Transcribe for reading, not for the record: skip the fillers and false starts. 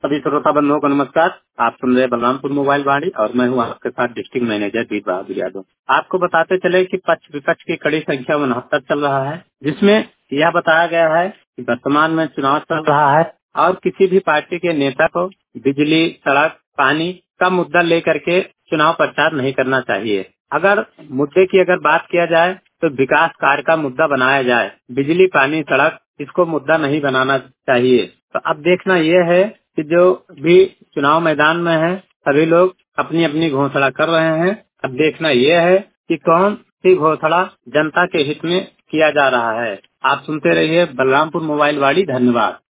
सभी श्रोता बंधुओं को नमस्कार। आप सुन रहे बलरामपुर मोबाइल वाणी और मैं हूं आपके साथ डिस्ट्रिक्ट मैनेजर वीर बहादुर यादव। आपको बताते चले कि पक्ष विपक्ष की कड़ी संख्या 69 चल रहा है, जिसमें यह बताया गया है कि वर्तमान में चुनाव चल रहा है और किसी भी पार्टी के नेता को बिजली, सड़क, पानी का मुद्दा लेकर के चुनाव प्रचार नहीं करना चाहिए। अगर मुद्दे की बात किया जाए तो विकास कार्य का मुद्दा बनाया जाए। बिजली, पानी, सड़क इसको मुद्दा नहीं बनाना चाहिए। तो अब देखना यह है कि जो भी चुनाव मैदान में है सभी लोग अपनी अपनी घोषणा कर रहे हैं। अब देखना यह है कि कौन सी घोषणा जनता के हित में किया जा रहा है। आप सुनते रहिए बलरामपुर मोबाइल वाणी। धन्यवाद।